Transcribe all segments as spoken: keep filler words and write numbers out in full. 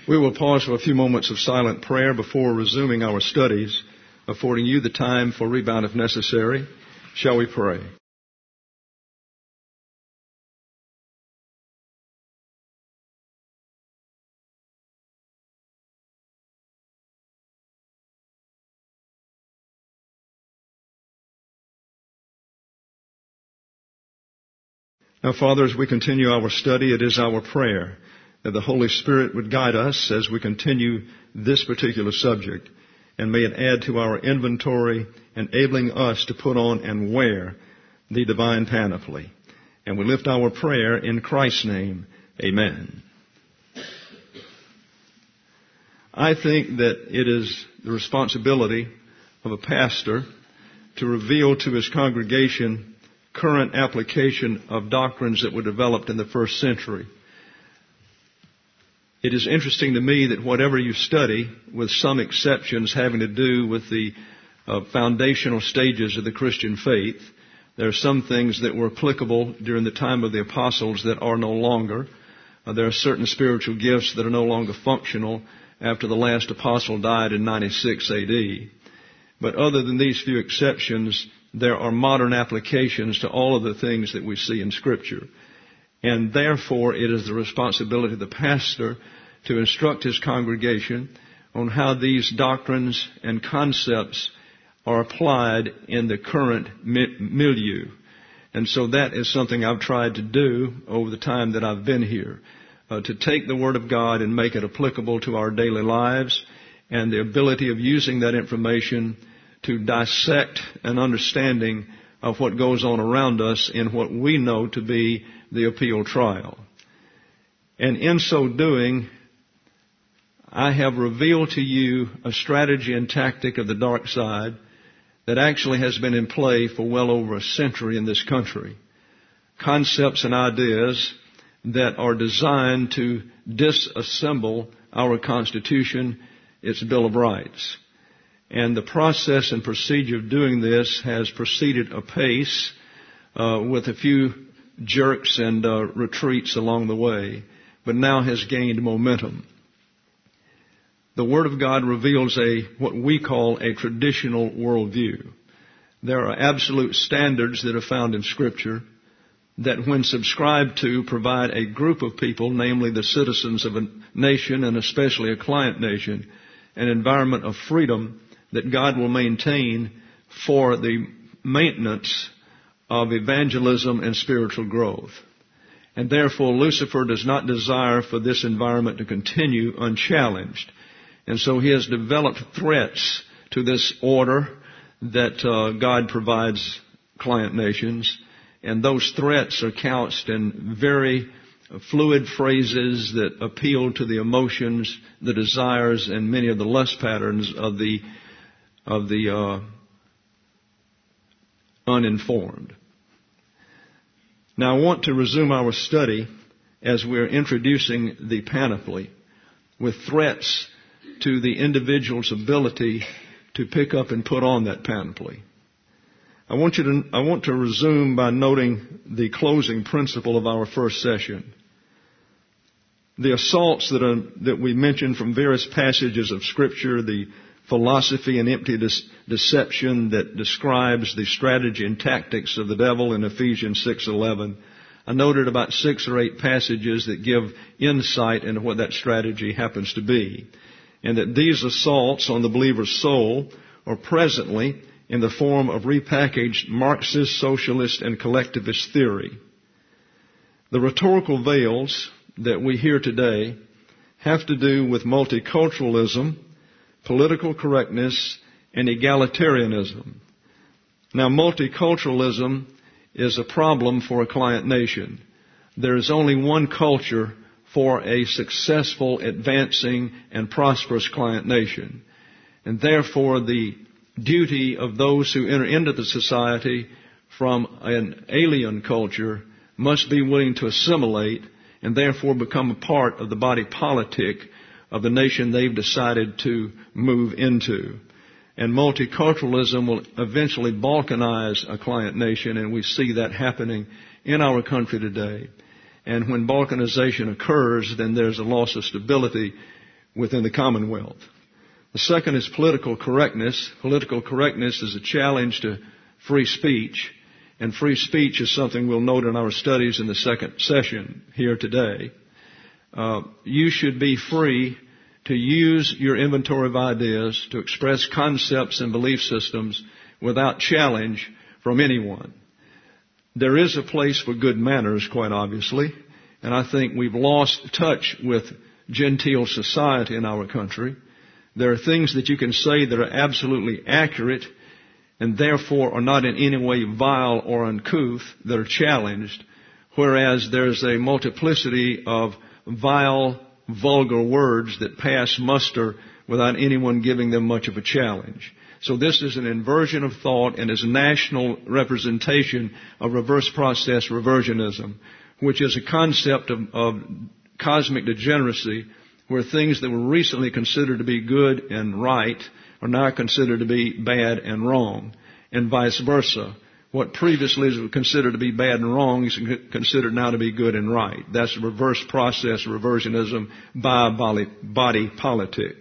We will pause for a few moments of silent prayer before resuming our studies, affording you the time for rebound if necessary. Shall we pray? Now, Father, as we continue our study, it is our prayer that the Holy Spirit would guide us as we continue this particular subject, and may it add to our inventory, enabling us to put on and wear the divine panoply. And we lift our prayer in Christ's name. Amen. I think that it is the responsibility of a pastor to reveal to his congregation current application of doctrines that were developed in the first century. It is interesting to me that whatever you study, with some exceptions having to do with the uh, foundational stages of the Christian faith, there are some things that were applicable during the time of the apostles that are no longer. Uh, there are certain spiritual gifts that are no longer functional after the last apostle died in ninety-six A D. But other than these few exceptions, there are modern applications to all of the things that we see in Scripture. And therefore, it is the responsibility of the pastor to instruct his congregation on how these doctrines and concepts are applied in the current milieu. And so that is something I've tried to do over the time that I've been here, uh, to take the Word of God and make it applicable to our daily lives, and the ability of using that information to dissect an understanding of what goes on around us in what we know to be the appeal trial. And in so doing, I have revealed to you a strategy and tactic of the dark side that actually has been in play for well over a century in this country. Concepts and ideas that are designed to disassemble our Constitution, its Bill of Rights. And the process and procedure of doing this has proceeded apace, uh, with a few jerks and uh, retreats along the way, but now has gained momentum. The Word of God reveals a what we call a traditional worldview. There are absolute standards that are found in Scripture that, when subscribed to, provide a group of people, namely the citizens of a nation and especially a client nation, an environment of freedom that God will maintain for the maintenance of evangelism and spiritual growth. And therefore, Lucifer does not desire for this environment to continue unchallenged. And so he has developed threats to this order that uh, God provides client nations. And those threats are couched in very fluid phrases that appeal to the emotions, the desires, and many of the lust patterns of the of the uh, uninformed. Now I want to resume our study as we're introducing the panoply with threats to the individual's ability to pick up and put on that panoply. I want you to, I want to resume by noting the closing principle of our first session. The assaults that are, that we mentioned from various passages of Scripture, the philosophy and empty de- deception that describes the strategy and tactics of the devil in Ephesians six eleven. I noted about six or eight passages that give insight into what that strategy happens to be, and that these assaults on the believer's soul are presently in the form of repackaged Marxist, socialist, and collectivist theory. The rhetorical veils that we hear today have to do with multiculturalism, political correctness, and egalitarianism. Now, multiculturalism is a problem for a client nation. There is only one culture for a successful, advancing, and prosperous client nation. And therefore, the duty of those who enter into the society from an alien culture must be willing to assimilate and therefore become a part of the body politic of the nation they've decided to move into. And multiculturalism will eventually balkanize a client nation, and we see that happening in our country today. And when balkanization occurs, then there's a loss of stability within the Commonwealth. The second is political correctness. Political correctness is a challenge to free speech, and free speech is something we'll note in our studies in the second session here today. Uh, you should be free to use your inventory of ideas to express concepts and belief systems without challenge from anyone. There is a place for good manners, quite obviously, and I think we've lost touch with genteel society in our country. There are things that you can say that are absolutely accurate and therefore are not in any way vile or uncouth that are challenged, whereas there's a multiplicity of vile, vulgar words that pass muster without anyone giving them much of a challenge. So this is an inversion of thought and is a national representation of reverse process reversionism, which is a concept of, of cosmic degeneracy where things that were recently considered to be good and right are now considered to be bad and wrong, and vice versa. What previously was considered to be bad and wrong is considered now to be good and right. That's reverse process reversionism by body politic.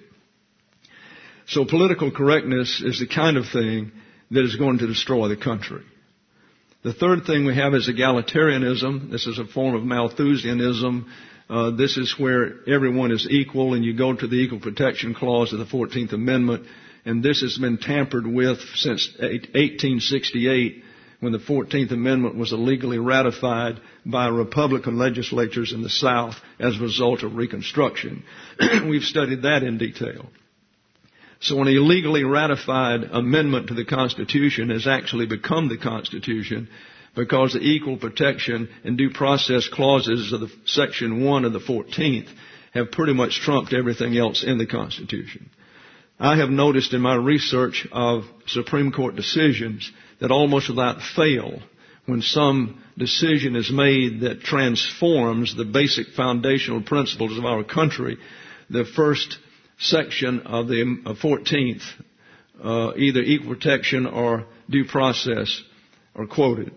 So political correctness is the kind of thing that is going to destroy the country. The third thing we have is egalitarianism. This is a form of Malthusianism. Uh, this is where everyone is equal, and you go to the Equal Protection Clause of the fourteenth Amendment, and this has been tampered with since eighteen sixty-eight, when the fourteenth Amendment was illegally ratified by Republican legislatures in the South as a result of Reconstruction. We've studied that in detail. So an illegally ratified amendment to the Constitution has actually become the Constitution because the equal protection and due process clauses of the Section one of the fourteenth have pretty much trumped everything else in the Constitution. I have noticed in my research of Supreme Court decisions that almost without fail, when some decision is made that transforms the basic foundational principles of our country, the first section of the fourteenth, uh, either equal protection or due process, are quoted.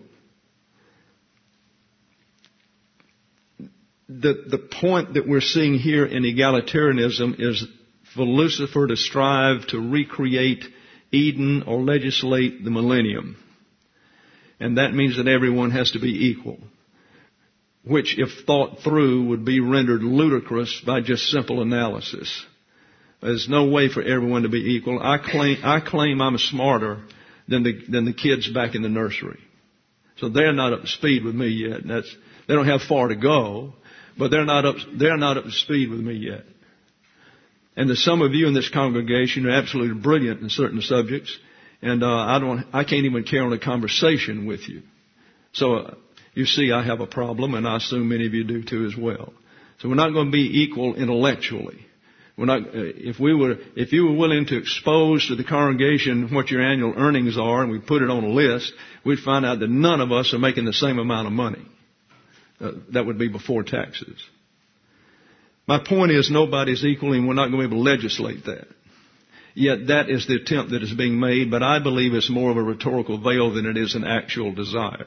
The, the point that we're seeing here in egalitarianism is for Lucifer to strive to recreate Eden or legislate the millennium. And that means that everyone has to be equal, which, if thought through, would be rendered ludicrous by just simple analysis. There's no way for everyone to be equal. I claim, I claim I'm smarter than the, than the kids back in the nursery. So they're not up to speed with me yet. That's, they don't have far to go, but they're not up, they're not up to speed with me yet. And there's some of you in this congregation who are absolutely brilliant in certain subjects, and uh, I don't, I can't even carry on a conversation with you. So uh, you see, I have a problem, and I assume many of you do too as well. So we're not going to be equal intellectually. We're not, uh, if we were, if you were willing to expose to the congregation what your annual earnings are, and we put it on a list, we'd find out that none of us are making the same amount of money. Uh, that would be before taxes. My point is nobody's equal, and we're not going to be able to legislate that. Yet that is the attempt that is being made, but I believe it's more of a rhetorical veil than it is an actual desire.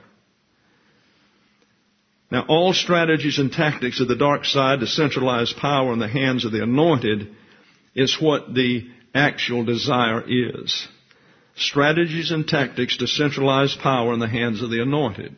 Now, all strategies and tactics of the dark side to centralize power in the hands of the anointed is what the actual desire is. Strategies and tactics to centralize power in the hands of the anointed.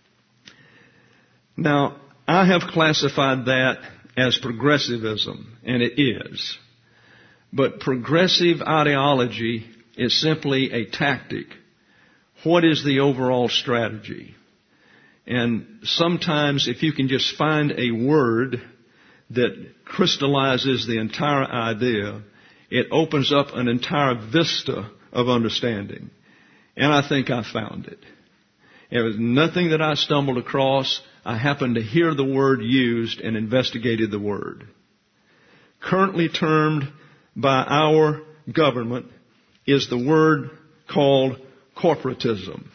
Now, I have classified that as progressivism, and it is. But progressive ideology is simply a tactic. What is the overall strategy? And sometimes if you can just find a word that crystallizes the entire idea, it opens up an entire vista of understanding. And I think I found it. It was nothing that I stumbled across. I happened to hear the word used and investigated the word. Currently termed by our government is the word called corporatism.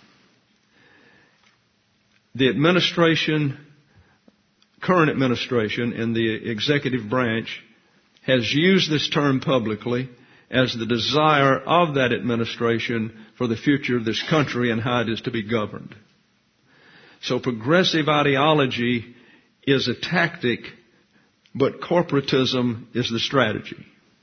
The administration, current administration in the executive branch has used this term publicly as the desire of that administration for the future of this country and how it is to be governed. So progressive ideology is a tactic but corporatism is the strategy.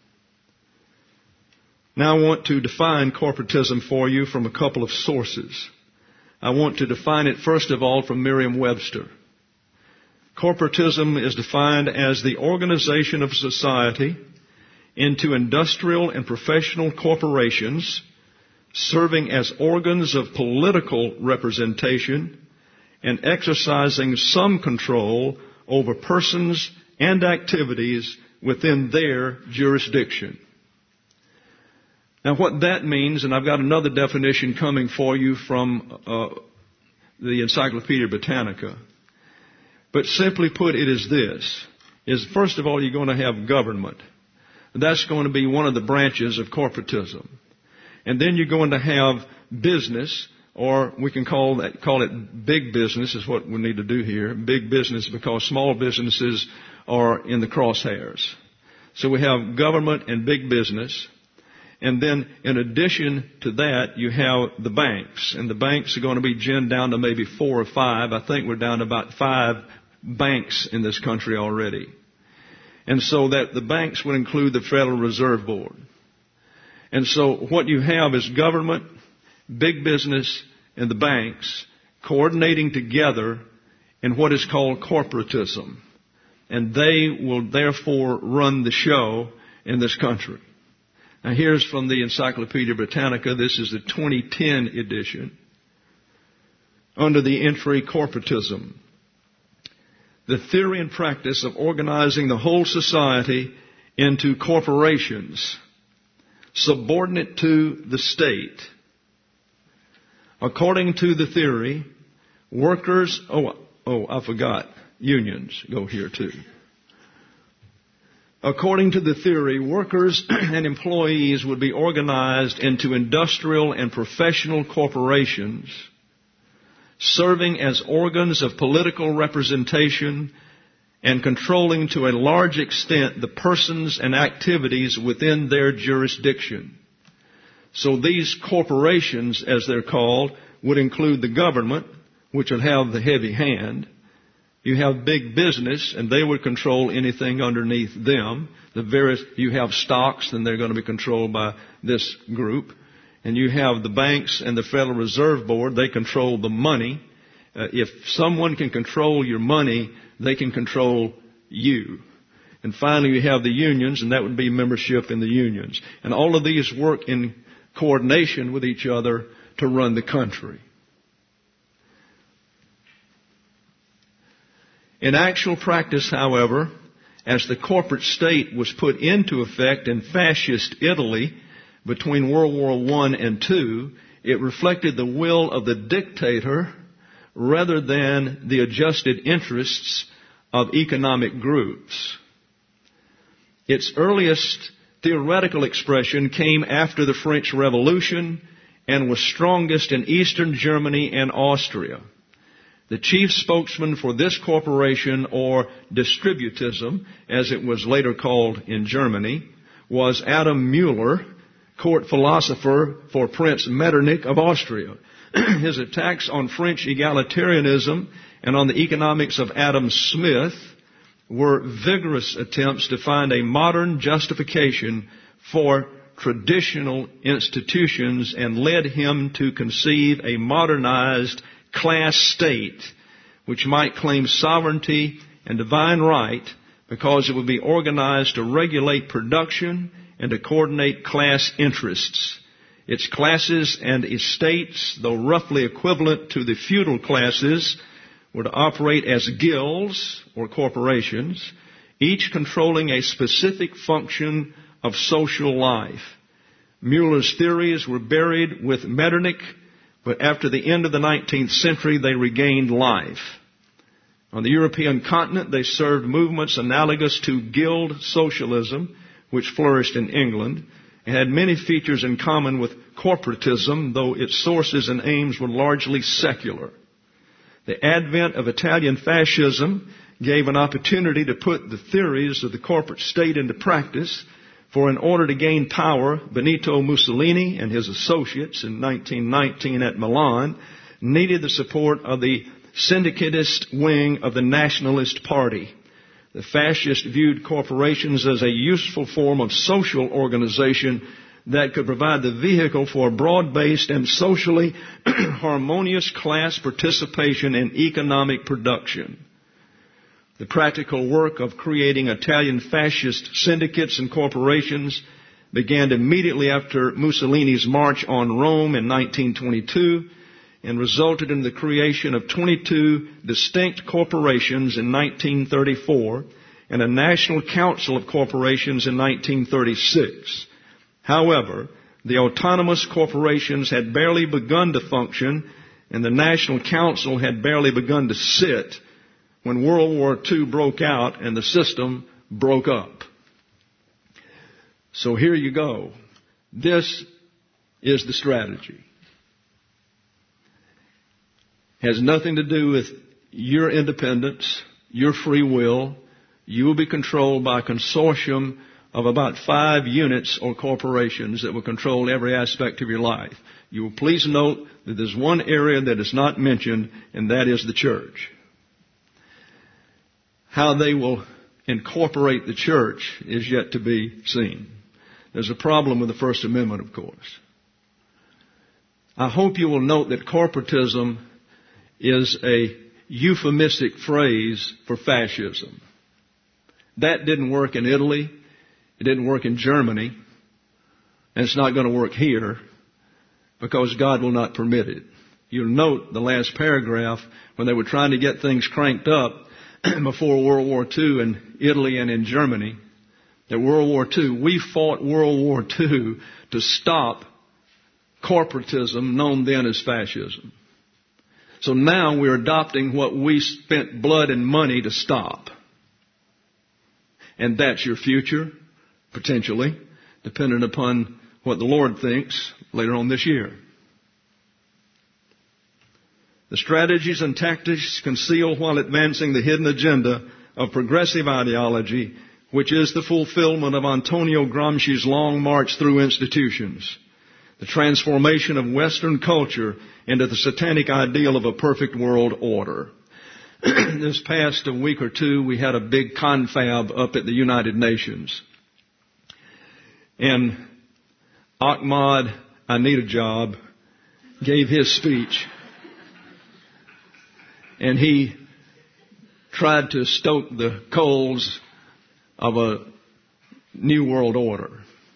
Now I want to define corporatism for you from a couple of sources. I want to define it first of all from Merriam-Webster. Corporatism is defined as the organization of society into industrial and professional corporations serving as organs of political representation and exercising some control over persons and activities within their jurisdiction. Now what that means, and I've got another definition coming for you from uh, the Encyclopedia Britannica, but simply put it is this, is first of all you're going to have government. That's going to be one of the branches of corporatism. And then you're going to have business, or we can call that, call it big business is what we need to do here. Big business because small businesses are in the crosshairs. So we have government and big business. And then in addition to that, you have the banks. And the banks are going to be ginned down to maybe four or five. I think we're down to about five banks in this country already. And so that the banks would include the Federal Reserve Board. And so what you have is government, big business, and the banks coordinating together in what is called corporatism. And they will therefore run the show in this country. Now here's from the Encyclopedia Britannica. This is the twenty ten edition. Under the entry corporatism. The theory and practice of organizing the whole society into corporations subordinate to the state. According to the theory, workers, oh, oh, I forgot, unions go here too. According to the theory, workers and employees would be organized into industrial and professional corporations, serving as organs of political representation and controlling to a large extent the persons and activities within their jurisdiction. So these corporations, as they're called, would include the government, which would have the heavy hand. You have big business, and they would control anything underneath them. The various, you have stocks, and they're going to be controlled by this group. And you have the banks and the Federal Reserve Board. They control the money. Uh, if someone can control your money, they can control you. And finally, you have the unions, and that would be membership in the unions. And all of these work in coordination with each other to run the country. In actual practice, however, as the corporate state was put into effect in fascist Italy between World War One and Two, it reflected the will of the dictator rather than the adjusted interests of economic groups. Its earliest theoretical expression came after the French Revolution and was strongest in Eastern Germany and Austria. The chief spokesman for this corporation, or distributism, as it was later called in Germany, was Adam Mueller, court philosopher for Prince Metternich of Austria. His attacks on French egalitarianism and on the economics of Adam Smith were vigorous attempts to find a modern justification for traditional institutions and led him to conceive a modernized class state which might claim sovereignty and divine right because it would be organized to regulate production and to coordinate class interests. Its classes and estates, though roughly equivalent to the feudal classes, were to operate as guilds or corporations, each controlling a specific function of social life. Mueller's theories were buried with Metternich, but after the end of the nineteenth century, they regained life. On the European continent, they served movements analogous to guild socialism, which flourished in England, and had many features in common with corporatism, though its sources and aims were largely secular. The advent of Italian fascism gave an opportunity to put the theories of the corporate state into practice, for in order to gain power, Benito Mussolini and his associates in nineteen nineteen at Milan needed the support of the syndicalist wing of the Nationalist Party. The fascists viewed corporations as a useful form of social organization that could provide the vehicle for broad-based and socially harmonious class participation in economic production. The practical work of creating Italian fascist syndicates and corporations began immediately after Mussolini's march on Rome in nineteen twenty-two and resulted in the creation of twenty-two distinct corporations in nineteen thirty-four and a National Council of Corporations in nineteen thirty-six. However, the autonomous corporations had barely begun to function and the National Council had barely begun to sit when World War Two broke out and the system broke up. So here you go. This is the strategy. Has nothing to do with your independence, your free will. You will be controlled by a consortium of about five units or corporations that will control every aspect of your life. You will please note that there's one area that is not mentioned, and that is the church. How they will incorporate the church is yet to be seen. There's a problem with the First Amendment, of course. I hope you will note that corporatism is a euphemistic phrase for fascism. That didn't work in Italy. It didn't work in Germany. And it's not going to work here because God will not permit it. You'll note the last paragraph when they were trying to get things cranked up before World War Two in Italy and in Germany. That World War Two, we fought World War Two to stop corporatism, known then as fascism. So now we're adopting what we spent blood and money to stop. And that's your future, potentially, dependent upon what the Lord thinks later on this year. The strategies and tactics concealed while advancing the hidden agenda of progressive ideology, which is the fulfillment of Antonio Gramsci's long march through institutions, the transformation of Western culture into the satanic ideal of a perfect world order. This past a week or two, we had a big confab up at the United Nations. And Ahmad Ahmadinejad gave his speech. And he tried to stoke the coals of a new world order.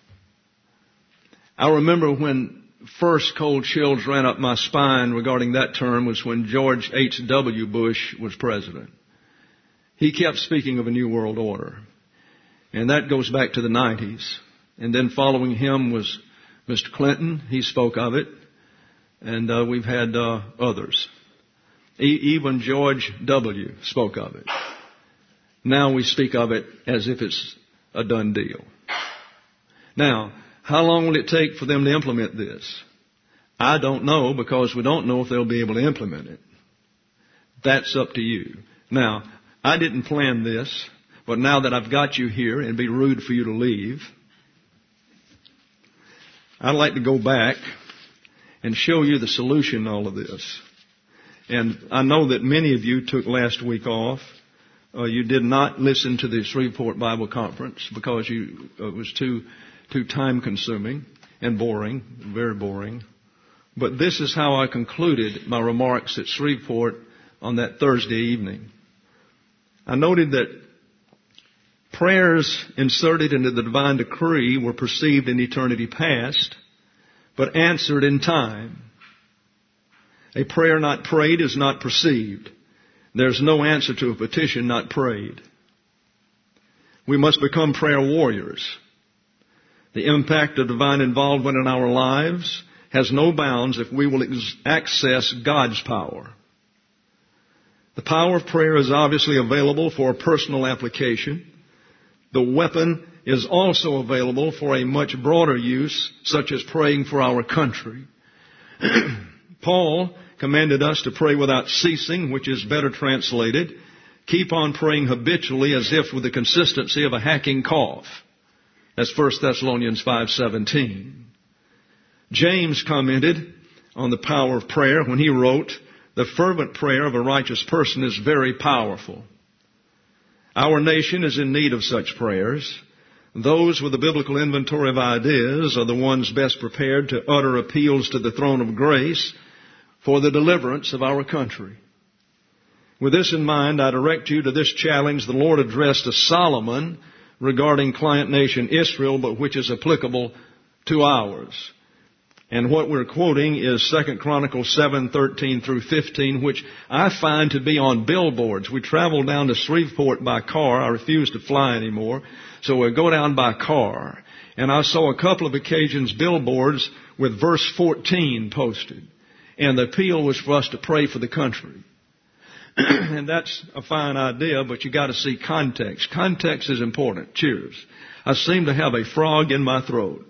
I remember when first cold chills ran up my spine regarding that term was when George H W Bush was president. He kept speaking of a new world order. And that goes back to the nineties. And then following him was Mister Clinton. He spoke of it. And uh, we've had uh, others. E- even George W. spoke of it. Now we speak of it as if it's a done deal. Now, how long will it take for them to implement this? I don't know, because we don't know if they'll be able to implement it. That's up to you. Now, I didn't plan this, but now that I've got you here, it'd be rude for you to leave. I'd like to go back and show you the solution to all of this. And I know that many of you took last week off. Uh, you did not listen to the Shreveport Bible Conference because you, uh, it was too too time-consuming and boring, very boring. But this is how I concluded my remarks at Shreveport on that Thursday evening. I noted that prayers inserted into the divine decree were perceived in eternity past, but answered in time. A prayer not prayed is not perceived. There's no answer to a petition not prayed. We must become prayer warriors. The impact of divine involvement in our lives has no bounds if we will ex- access God's power. The power of prayer is obviously available for personal application. The weapon is also available for a much broader use, such as praying for our country. Paul commanded us to pray without ceasing, which is better translated, keep on praying habitually as if with the consistency of a hacking cough. That's First Thessalonians five seventeen. James commented on the power of prayer when he wrote, the fervent prayer of a righteous person is very powerful. Our nation is in need of such prayers. Those with a biblical inventory of ideas are the ones best prepared to utter appeals to the throne of grace for the deliverance of our country. With this in mind, I direct you to this challenge the Lord addressed to Solomon regarding client nation Israel, but which is applicable to ours. And what we're quoting is Second Chronicles seven, thirteen through fifteen, which I find to be on billboards. We travel down to Shreveport by car. I refuse to fly anymore. So we go down by car. And I saw a couple of occasions billboards with verse fourteen posted. And the appeal was for us to pray for the country. And that's a fine idea, but you got to see context. Context is important. Cheers. I seem to have a frog in my throat.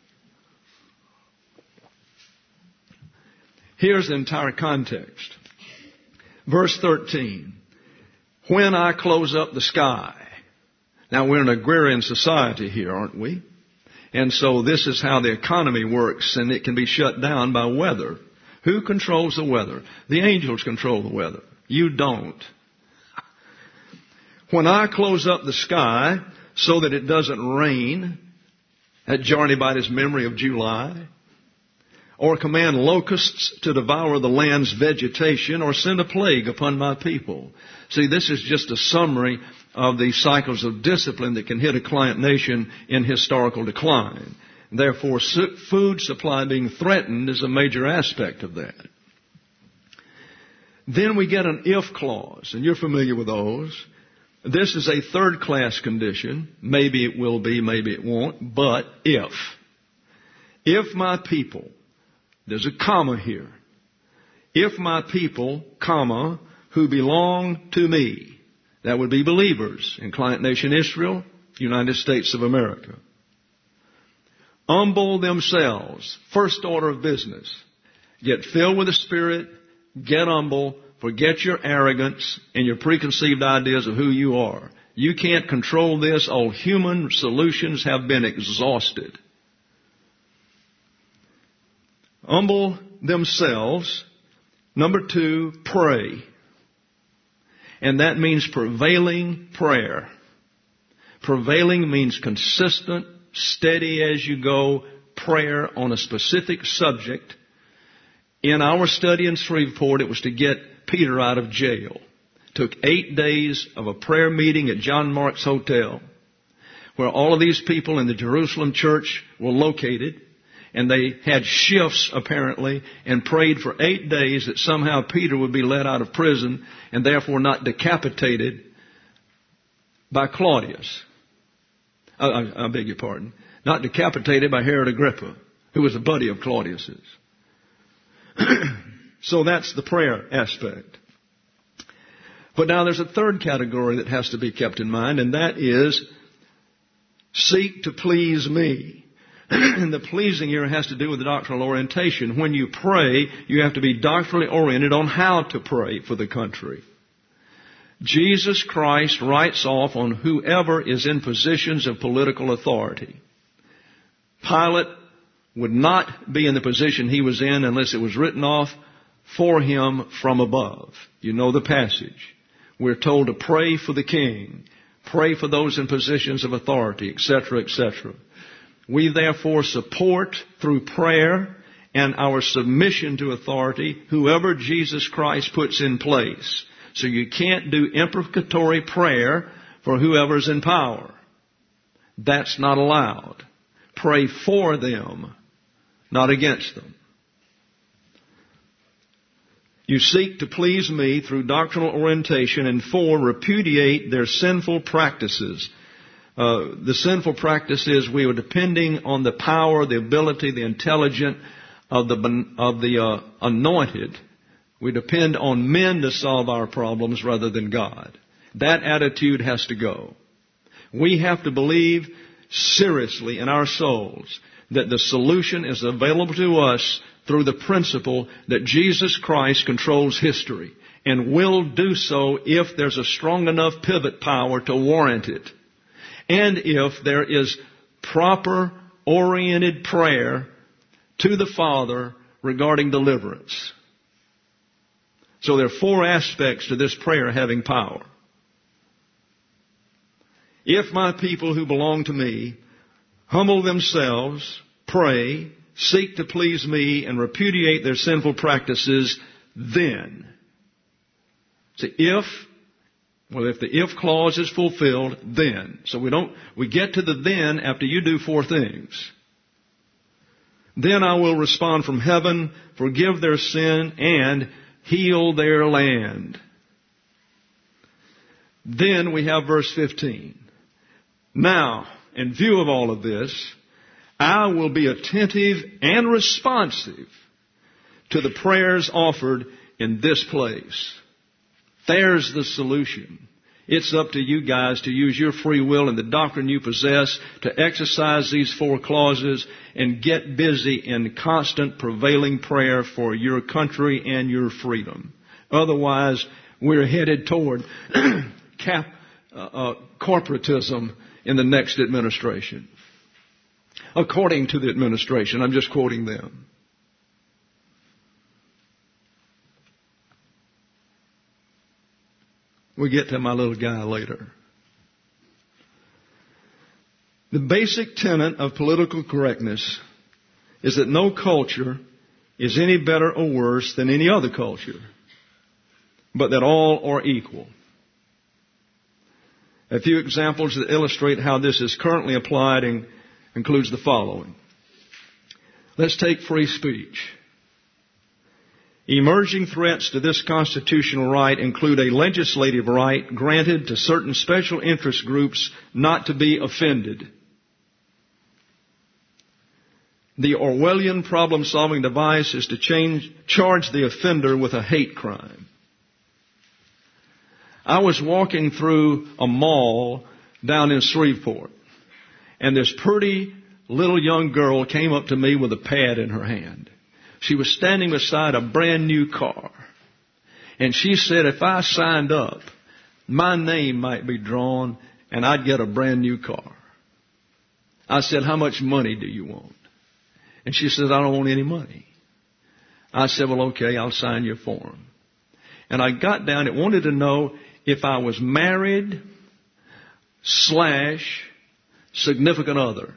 Here's the entire context. Verse thirteen. When I close up the sky. Now, we're an agrarian society here, aren't we? And so this is how the economy works, and it can be shut down by weather. Who controls the weather? The angels control the weather. You don't. When I close up the sky so that it doesn't rain, that jar anybody's memory of July, or command locusts to devour the land's vegetation, or send a plague upon my people. See, this is just a summary of the cycles of discipline that can hit a client nation in historical decline. Therefore, food supply being threatened is a major aspect of that. Then we get an if clause, and you're familiar with those. This is a third-class condition. Maybe it will be, maybe it won't, but if. If my people, there's a comma here. If my people, comma, who belong to me, that would be believers in client nation Israel, United States of America, humble themselves, first order of business. Get filled with the Spirit, get humble, forget your arrogance and your preconceived ideas of who you are. You can't control this. All human solutions have been exhausted. Humble themselves. Number two, pray. And that means prevailing prayer. Prevailing means consistent, steady as you go prayer on a specific subject. In our study in Shreveport, it was to get Peter out of jail. It took eight days of a prayer meeting at John Mark's Hotel, where all of these people in the Jerusalem church were located. And they had shifts, apparently, and prayed for eight days that somehow Peter would be let out of prison and therefore not decapitated by Claudius. I, I, I beg your pardon. Not decapitated by Herod Agrippa, who was a buddy of Claudius's. So that's the prayer aspect. But now there's a third category that has to be kept in mind, and that is seek to please me. And the pleasing here has to do with the doctrinal orientation. When you pray, you have to be doctrinally oriented on how to pray for the country. Jesus Christ writes off on whoever is in positions of political authority. Pilate would not be in the position he was in unless it was written off for him from above. You know the passage. We're told to pray for the king, pray for those in positions of authority, et cetera, et cetera. We therefore support through prayer and our submission to authority whoever Jesus Christ puts in place. So you can't do imprecatory prayer for whoever's in power. That's not allowed. Pray for them, not against them. You seek to please me through doctrinal orientation, and four, repudiate their sinful practices. Uh, the sinful practice is we are depending on the power, the ability, the intelligence of the of the uh, anointed. We depend on men to solve our problems rather than God. That attitude has to go. We have to believe seriously in our souls that the solution is available to us through the principle that Jesus Christ controls history and will do so if there's a strong enough pivot power to warrant it. And if there is proper oriented prayer to the Father regarding deliverance. So there are four aspects to this prayer having power. If my people who belong to me humble themselves, pray, seek to please me, and repudiate their sinful practices, then. See, if, well, if the if clause is fulfilled, then. So we don't, we get to the then after you do four things. Then I will respond from heaven, forgive their sin, and heal their land. Then we have verse fifteen. Now, in view of all of this, I will be attentive and responsive to the prayers offered in this place. There's the solution. It's up to you guys to use your free will and the doctrine you possess to exercise these four clauses and get busy in constant prevailing prayer for your country and your freedom. Otherwise, we're headed toward cap, uh, uh, corporatism in the next administration. According to the administration, I'm just quoting them. We'll get to my little guy later. The basic tenet of political correctness is that no culture is any better or worse than any other culture, but that all are equal. A few examples that illustrate how this is currently applied in, includes the following. Let's take free speech. Emerging threats to this constitutional right include a legislative right granted to certain special interest groups not to be offended. The Orwellian problem-solving device is to change, charge the offender with a hate crime. I was walking through a mall down in Shreveport, and this pretty little young girl came up to me with a pad in her hand. She was standing beside a brand new car. And she said if I signed up, my name might be drawn and I'd get a brand new car. I said, how much money do you want? And she said, I don't want any money. I said, well, okay, I'll sign your form. And I got down, it wanted to know if I was married slash significant other.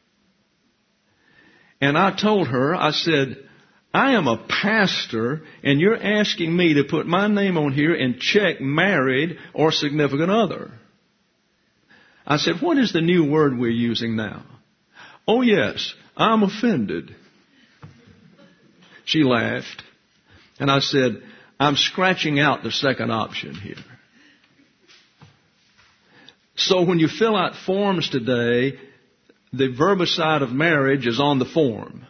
And I told her, I said, I am a pastor, and you're asking me to put my name on here and check married or significant other. I said, what is the new word we're using now? Oh, yes, I'm offended. She laughed, and I said, I'm scratching out the second option here. So when you fill out forms today, the verbicide of marriage is on the form.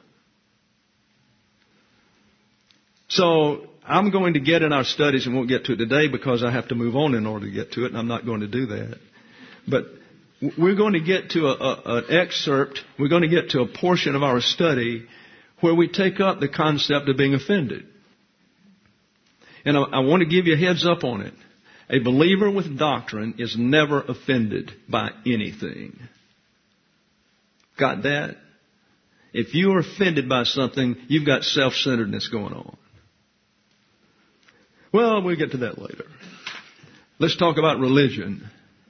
So I'm going to get in our studies, and won't get to it today because I have to move on in order to get to it, and I'm not going to do that. But we're going to get to a, a, an excerpt, we're going to get to a portion of our study where we take up the concept of being offended. And I, I want to give you a heads up on it. A believer with doctrine is never offended by anything. Got that? If you are offended by something, you've got self-centeredness going on. Well, we'll get to that later. Let's talk about religion.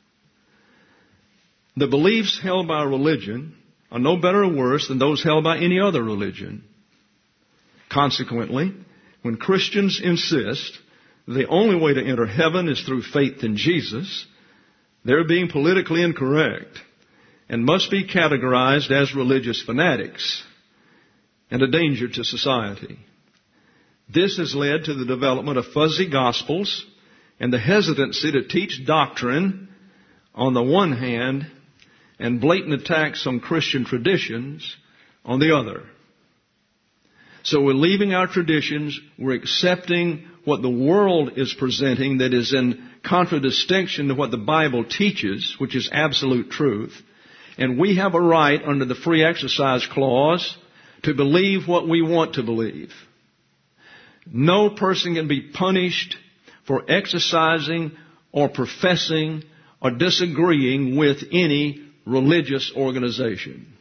The beliefs held by religion are no better or worse than those held by any other religion. Consequently, when Christians insist the only way to enter heaven is through faith in Jesus, they're being politically incorrect and must be categorized as religious fanatics and a danger to society. This has led to the development of fuzzy gospels and the hesitancy to teach doctrine on the one hand and blatant attacks on Christian traditions on the other. So we're leaving our traditions, we're accepting what the world is presenting that is in contradistinction to what the Bible teaches, which is absolute truth. And we have a right under the free exercise clause to believe what we want to believe. No person can be punished for exercising or professing or disagreeing with any religious organization.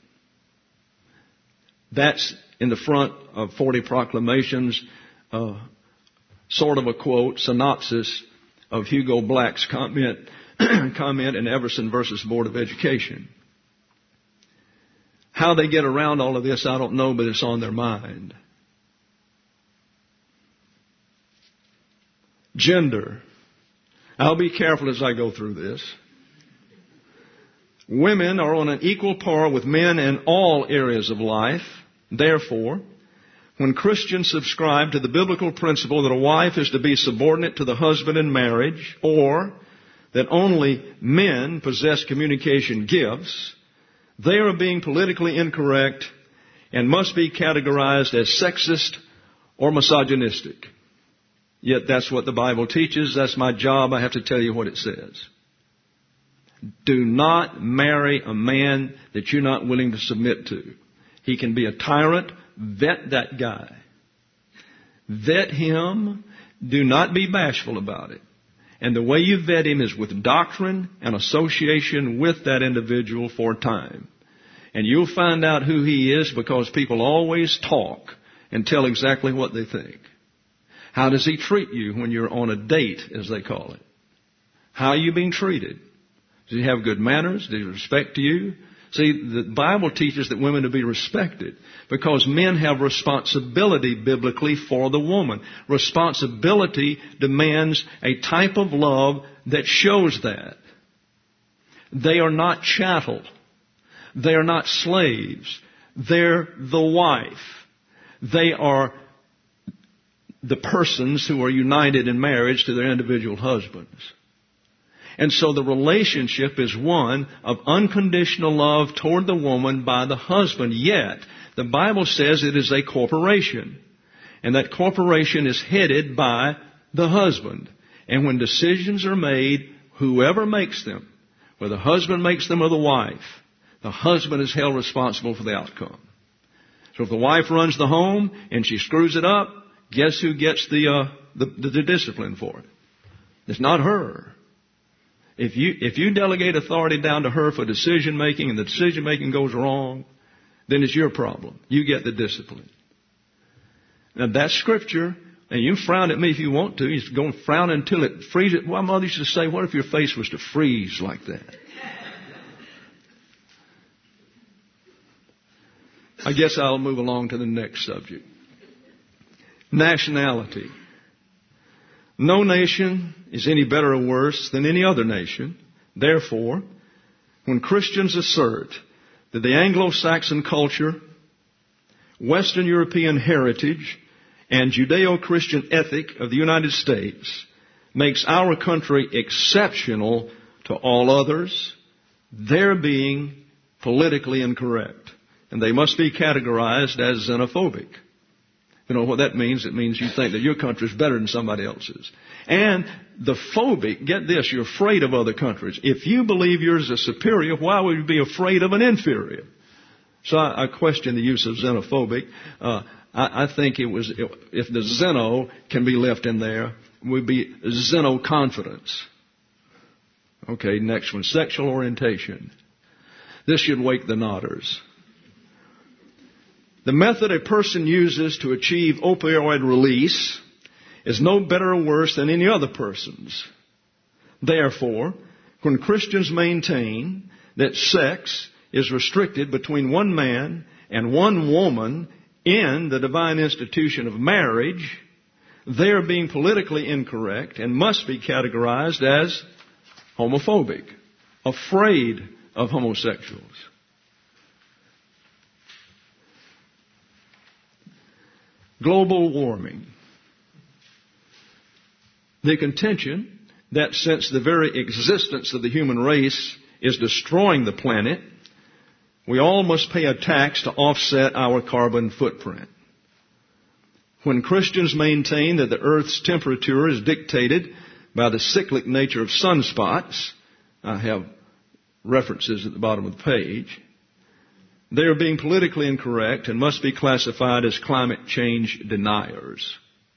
That's in the front of forty Proclamations, uh, sort of a quote, synopsis of Hugo Black's comment comment in Everson versus Board of Education. How they get around all of this, I don't know, but it's on their mind. Gender. I'll be careful as I go through this. Women are on an equal par with men in all areas of life. Therefore, when Christians subscribe to the biblical principle that a wife is to be subordinate to the husband in marriage, or that only men possess communication gifts, they are being politically incorrect and must be categorized as sexist or misogynistic. Yet that's what the Bible teaches. That's my job. I have to tell you what it says. Do not marry a man that you're not willing to submit to. He can be a tyrant. Vet that guy. Vet him. Do not be bashful about it. And the way you vet him is with doctrine and association with that individual for a time. And you'll find out who he is because people always talk and tell exactly what they think. How does he treat you when you're on a date, as they call it? How are you being treated? Does he have good manners? Does he respect you? See, the Bible teaches that women are to be respected because men have responsibility biblically for the woman. Responsibility demands a type of love that shows that. They are not chattel. They are not slaves. They're the wife. They are the persons who are united in marriage to their individual husbands. And so the relationship is one of unconditional love toward the woman by the husband. Yet, the Bible says it is a corporation. And that corporation is headed by the husband. And when decisions are made, whoever makes them, whether the husband makes them or the wife, the husband is held responsible for the outcome. So if the wife runs the home and she screws it up, guess who gets the, uh, the, the, the discipline for it? It's not her. If you, if you delegate authority down to her for decision making and the decision making goes wrong, then it's your problem. You get the discipline. Now that's scripture, and you can frown at me if you want to. You're going to frown until it freezes. My mother used to say, what if your face was to freeze like that? I guess I'll move along to the next subject. Nationality. No nation is any better or worse than any other nation. Therefore, when Christians assert that the Anglo-Saxon culture, Western European heritage, and Judeo-Christian ethic of the United States makes our country exceptional to all others, they're being politically incorrect. And they must be categorized as xenophobic. You know what that means? It means you think that your country is better than somebody else's. And the phobic, get this, you're afraid of other countries. If you believe yours is superior, why would you be afraid of an inferior? So I, I question the use of xenophobic. Uh, I, I think it was, if the xeno can be left in there, it would be xenoconfidence. Okay, next one, sexual orientation. This should wake the nodders. The method a person uses to achieve opioid release is no better or worse than any other person's. Therefore, when Christians maintain that sex is restricted between one man and one woman in the divine institution of marriage, they are being politically incorrect and must be categorized as homophobic, afraid of homosexuals. Global warming. The contention that since the very existence of the human race is destroying the planet, we all must pay a tax to offset our carbon footprint. When Christians maintain that the Earth's temperature is dictated by the cyclic nature of sunspots, I have references at the bottom of the page, they are being politically incorrect and must be classified as climate change deniers.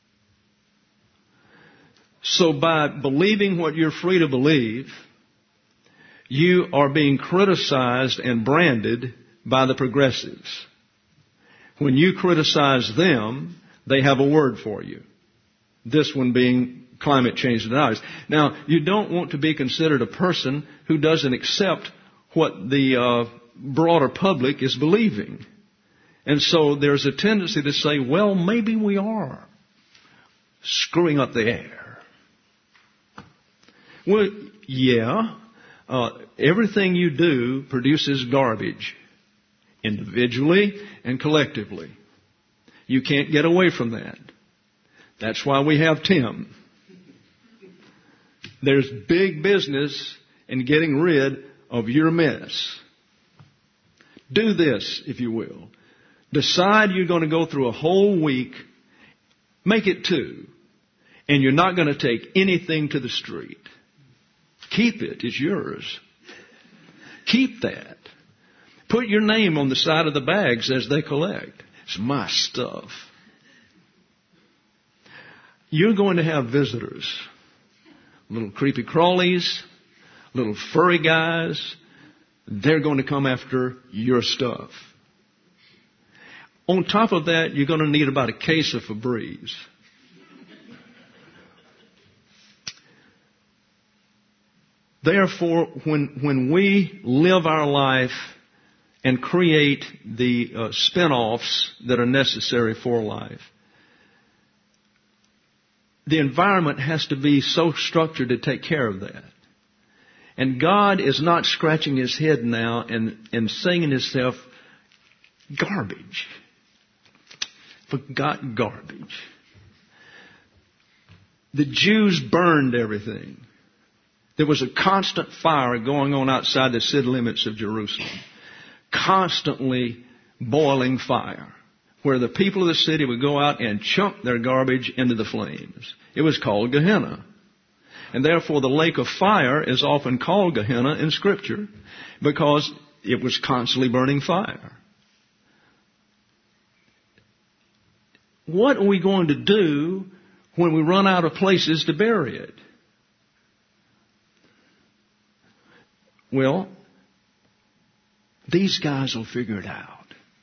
So by believing what you're free to believe, you are being criticized and branded by the progressives. When you criticize them, they have a word for you. This one being climate change deniers. Now, you don't want to be considered a person who doesn't accept what the uh, broader public is believing. And so there's a tendency to say, well, maybe we are screwing up the air. Well, yeah, uh, everything you do produces garbage, individually and collectively. You can't get away from that. That's why we have Tim. There's big business in getting rid of your mess. Do this, if you will. Decide you're going to go through a whole week. Make it two. And you're not going to take anything to the street. Keep it. It's yours. Keep that. Put your name on the side of the bags as they collect. It's my stuff. You're going to have visitors. Little creepy crawlies, little furry guys. They're going to come after your stuff. On top of that, you're going to need about a case of Febreze. Therefore, when, when we live our life and create the uh, spin-offs that are necessary for life, the environment has to be so structured to take care of that. And God is not scratching his head now and, and saying to himself, garbage. Forgot garbage. The Jews burned everything. There was a constant fire going on outside the city limits of Jerusalem. Constantly boiling fire, where the people of the city would go out and chunk their garbage into the flames. It was called Gehenna. And therefore the lake of fire is often called Gehenna in Scripture because it was constantly burning fire. What are we going to do when we run out of places to bury it? Well, these guys will figure it out.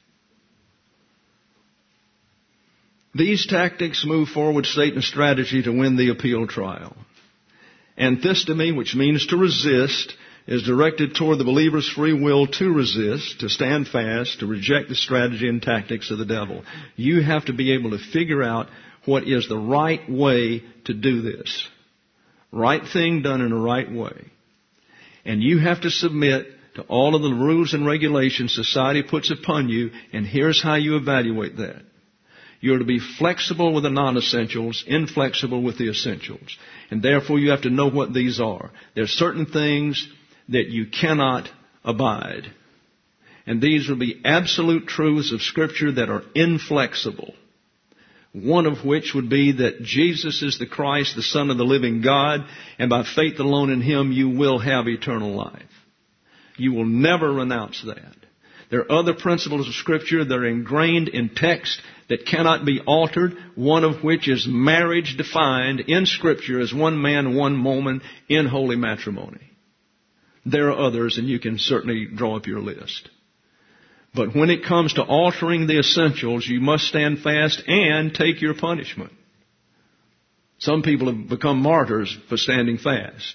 These tactics move forward Satan's strategy to win the appeal trial. Anthistemy, which means to resist, is directed toward the believer's free will to resist, to stand fast, to reject the strategy and tactics of the devil. You have to be able to figure out what is the right way to do this. Right thing done in the right way. And you have to submit to all of the rules and regulations society puts upon you, and here's how you evaluate that. You're to be flexible with the non-essentials, inflexible with the essentials. And therefore you have to know what these are. There are certain things that you cannot abide. And these will be absolute truths of Scripture that are inflexible. One of which would be that Jesus is the Christ, the Son of the living God, and by faith alone in Him you will have eternal life. You will never renounce that. There are other principles of Scripture that are ingrained in text that cannot be altered, one of which is marriage defined in Scripture as one man, one woman in holy matrimony. There are others, and you can certainly draw up your list. But when it comes to altering the essentials, you must stand fast and take your punishment. Some people have become martyrs for standing fast.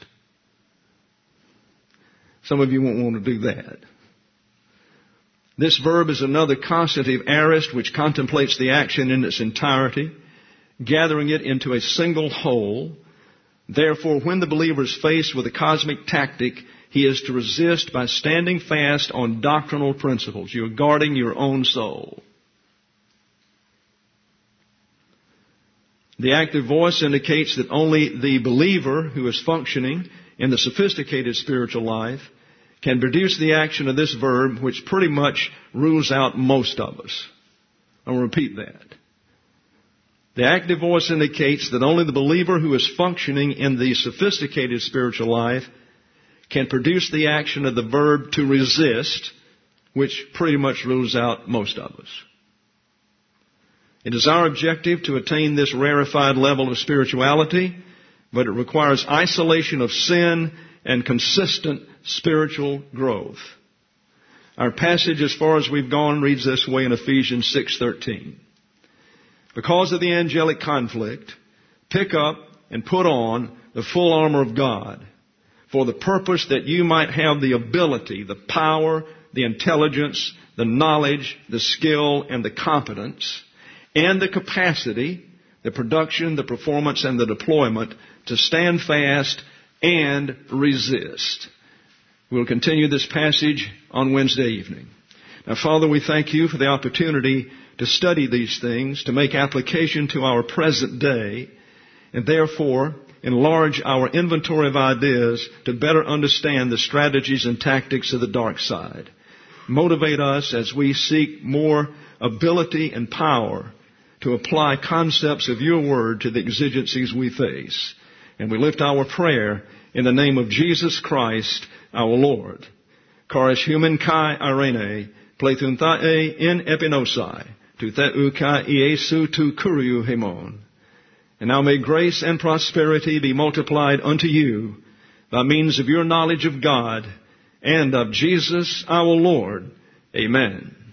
Some of you won't want to do that. This verb is another constitutive aorist which contemplates the action in its entirety, gathering it into a single whole. Therefore, when the believer is faced with a cosmic tactic, he is to resist by standing fast on doctrinal principles. You're guarding your own soul. The active voice indicates that only the believer who is functioning in the sophisticated spiritual life can produce the action of this verb, which pretty much rules out most of us. I'll repeat that. The active voice indicates that only the believer who is functioning in the sophisticated spiritual life can produce the action of the verb to resist, which pretty much rules out most of us. It is our objective to attain this rarefied level of spirituality, but it requires isolation of sin and consistent spiritual growth. Our passage, as far as we've gone, reads this way in Ephesians six thirteen. Because of the angelic conflict, pick up and put on the full armor of God, for the purpose that you might have the ability, the power, the intelligence, the knowledge, the skill, and the competence, and the capacity, the production, the performance, and the deployment to stand fast and resist. We'll continue this passage on Wednesday evening. Now, Father, we thank you for the opportunity to study these things, to make application to our present day, and therefore enlarge our inventory of ideas to better understand the strategies and tactics of the dark side. Motivate us as we seek more ability and power to apply concepts of your word to the exigencies we face. And we lift our prayer in the name of Jesus Christ, our Lord. Charis human kai irene, plethun thae in epinosai, tu theu kai iesu tu kuriu hemon. And now may grace and prosperity be multiplied unto you by means of your knowledge of God and of Jesus our Lord. Amen.